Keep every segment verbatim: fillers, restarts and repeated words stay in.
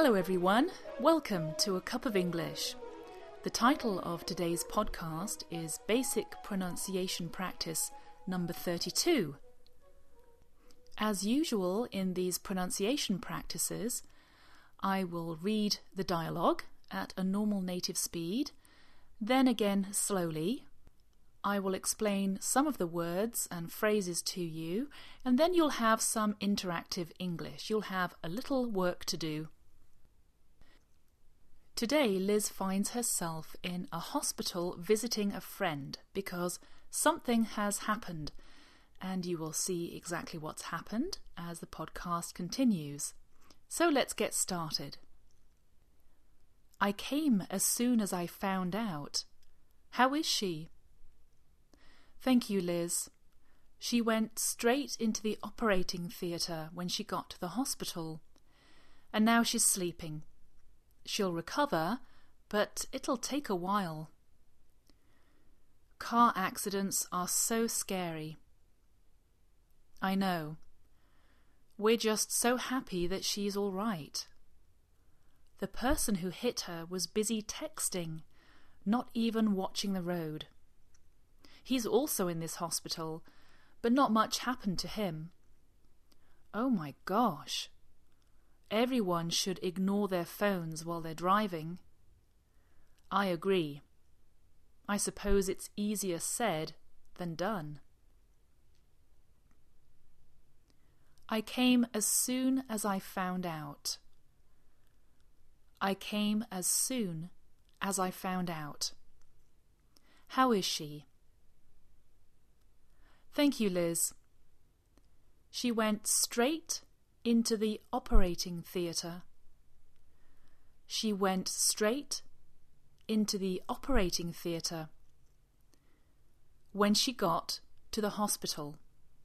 Hello everyone, welcome to A Cup of English. The title of today's podcast is Basic Pronunciation Practice number thirty-two. As usual in these pronunciation practices, I will read the dialogue at a normal native speed, then again slowly. I will explain some of the words and phrases to you, and then you'll have some interactive English. You'll have a little work to do. Today, Liz finds herself in a hospital visiting a friend because something has happened, and you will see exactly what's happened as the podcast continues. So let's get started. I came as soon as I found out. How is she? Thank you, Liz. She went straight into the operating theatre when she got to the hospital, and now she's sleeping. She'll recover, but it'll take a while. Car accidents are so scary. I know. We're just so happy that she's all right. The person who hit her was busy texting, not even watching the road. He's also in this hospital, but not much happened to him. Oh my gosh! Everyone should ignore their phones while they're driving. I agree. I suppose it's easier said than done. I came as soon as I found out. I came as soon as I found out. How is she? Thank you, Liz. She went straight into the operating theatre. She went straight into the operating theatre when she got to the hospital.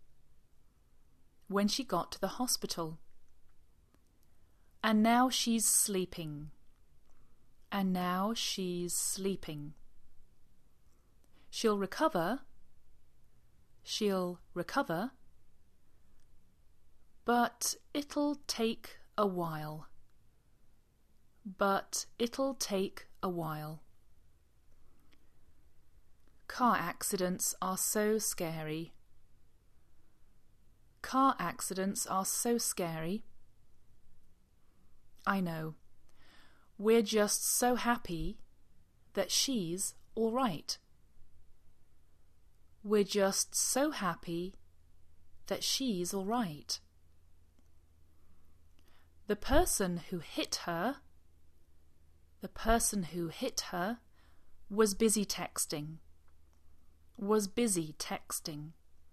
When she got to the hospital. And now she's sleeping. And now she's sleeping. She'll recover. She'll recover. But it'll take a while. But it'll take a while. Car accidents are so scary. Car accidents are so scary. I know. We're just so happy that she's all right. We're just so happy that she's all right. The person who hit her, the person who hit her was busy texting, was busy texting.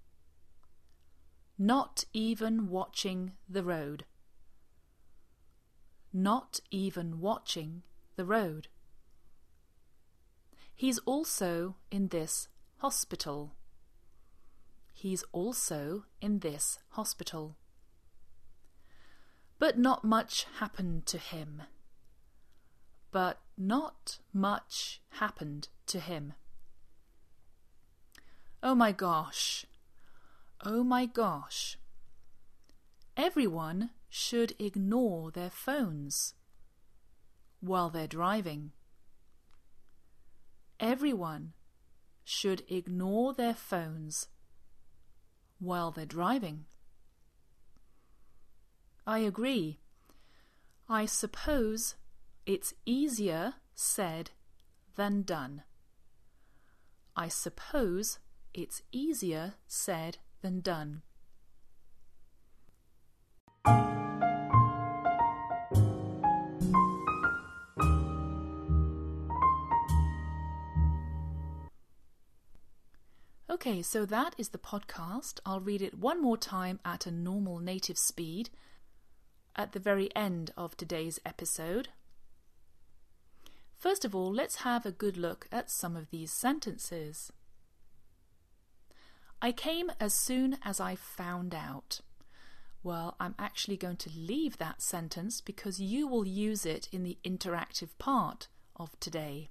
Not even watching the road. Not even watching the road. He's also in this hospital. He's also in this hospital. But not much happened to him. But not much happened to him. Oh my gosh. Oh my gosh. Everyone should ignore their phones while they're driving. Everyone should ignore their phones while they're driving. I agree. I suppose it's easier said than done. I suppose it's easier said than done. Okay, so that is the podcast. I'll read it one more time at a normal native speed at the very end of today's episode. First of all, let's have a good look at some of these sentences. I came as soon as I found out. Well, I'm actually going to leave that sentence because you will use it in the interactive part of today.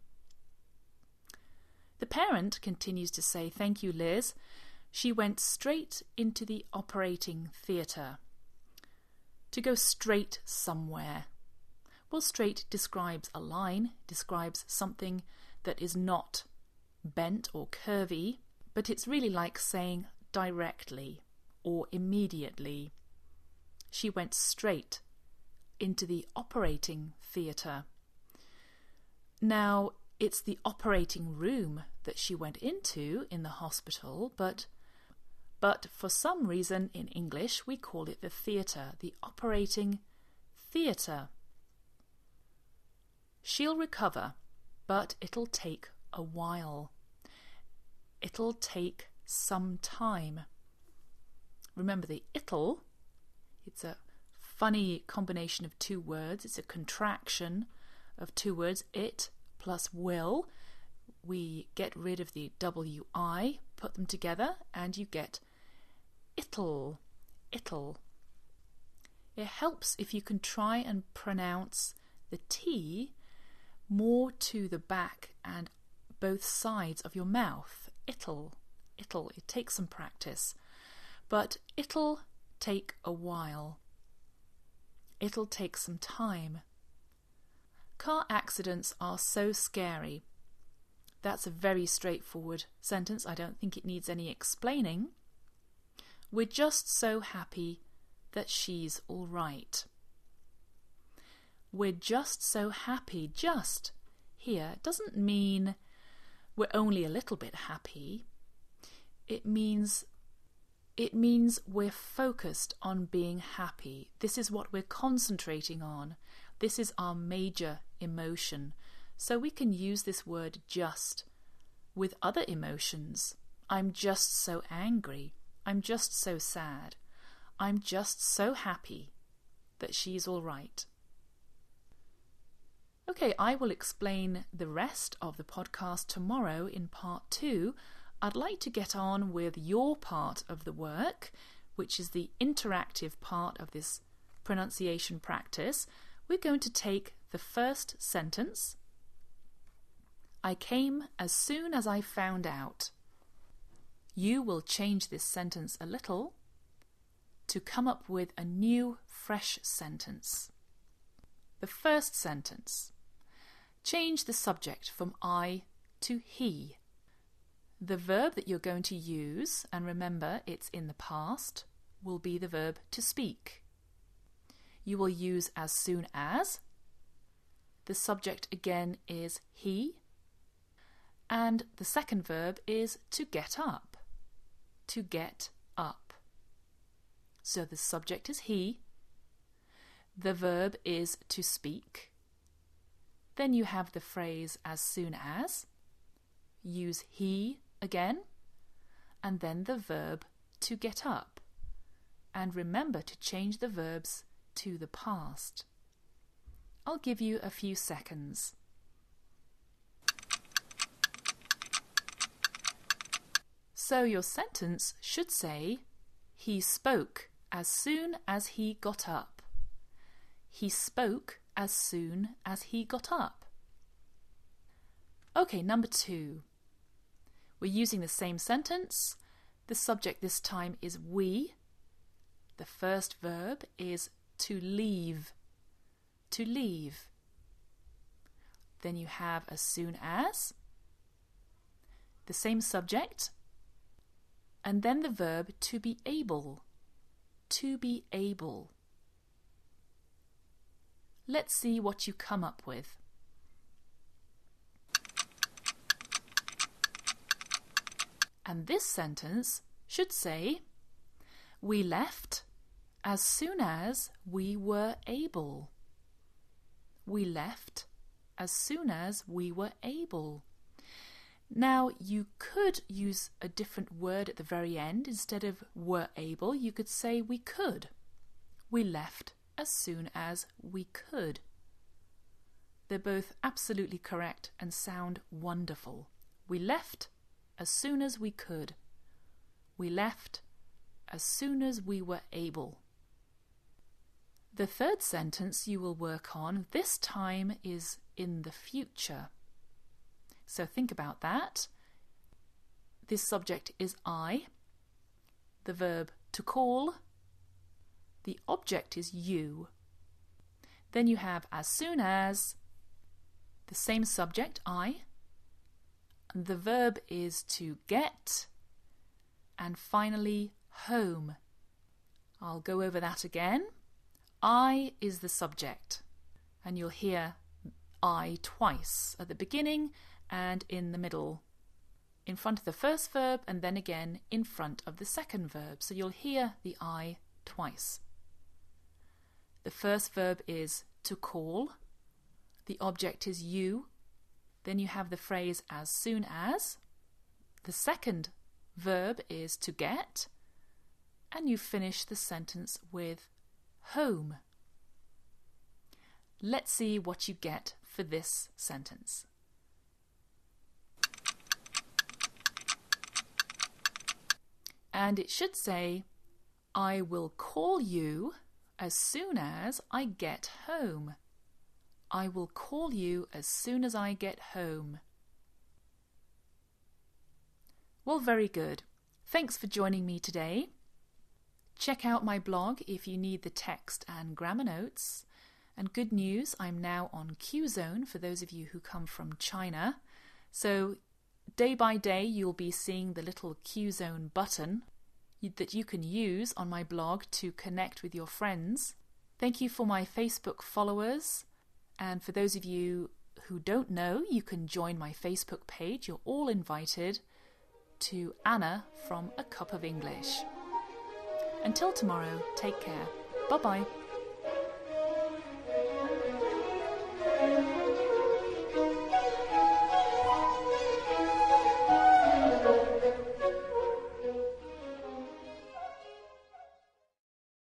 The parent continues to say, "Thank you, Liz. She went straight into the operating theatre." To go straight somewhere. Well, straight describes a line, describes something that is not bent or curvy, but it's really like saying directly or immediately. She went straight into the operating theatre. Now, it's the operating room that she went into in the hospital, but but for some reason in English we call it the theatre, the operating theatre. She'll recover, but it'll take a while. It'll take some time. Remember the it'll, it's a funny combination of two words. It's a contraction of two words, it plus will. We get rid of the W I, put them together, and you get it'll, it'll. It helps if you can try and pronounce the T more to the back and both sides of your mouth. It'll, it'll. It takes some practice, but it'll take a while. It'll take some time. Car accidents are so scary. That's a very straightforward sentence. I don't think it needs any explaining. We're just so happy that she's all right. We're just so happy. Just here doesn't mean we're only a little bit happy. It means it means we're focused on being happy. This is what we're concentrating on. This is our major emotion. So we can use this word just with other emotions. I'm just so angry. I'm just so sad. I'm just so happy that she's all right. Okay, I will explain the rest of the podcast tomorrow in part two. I'd like to get on with your part of the work, which is the interactive part of this pronunciation practice. We're going to take the first sentence. I came as soon as I found out. You will change this sentence a little to come up with a new, fresh sentence. The first sentence. Change the subject from I to he. The verb that you're going to use, and remember it's in the past, will be the verb to speak. You will use as soon as. The subject again is he. And the second verb is to get up. To get up. So the subject is he. The verb is to speak. Then you have the phrase as soon as. Use he again. And then the verb to get up. And remember to change the verbs to the past. I'll give you a few seconds. So your sentence should say, he spoke as soon as he got up. He spoke as soon as he got up. Okay, number two. We're using the same sentence. The subject this time is we. The first verb is to leave. To leave. Then you have as soon as. The same subject. And then the verb to be able. To be able. Let's see what you come up with. And this sentence should say, we left as soon as we were able. We left as soon as we were able. Now, you could use a different word at the very end. Instead of were able, you could say we could. We left as soon as we could. They're both absolutely correct and sound wonderful. We left as soon as we could. We left as soon as we were able. The third sentence you will work on this time is in the future. So think about that. This subject is I. The verb to call. The object is you. Then you have as soon as, the same subject, I. The verb is to get. And finally, home. I'll go over that again. I is the subject. And you'll hear I twice, at the beginning and in the middle. In front of the first verb and then again in front of the second verb. So you'll hear the I twice. The first verb is to call. The object is you. Then you have the phrase as soon as. The second verb is to get. And you finish the sentence with home. Let's see what you get for this sentence. And it should say, I will call you as soon as I get home. I will call you as soon as I get home. Well, very good. Thanks for joining me today. Check out my blog if you need the text and grammar notes. And good news, I'm now on Qzone for those of you who come from China. So day by day you'll be seeing the little Qzone button that you can use on my blog to connect with your friends. Thank you for my Facebook followers. And for those of you who don't know, you can join my Facebook page. You're all invited to Anna from A Cup of English. Until tomorrow, take care. Bye-bye.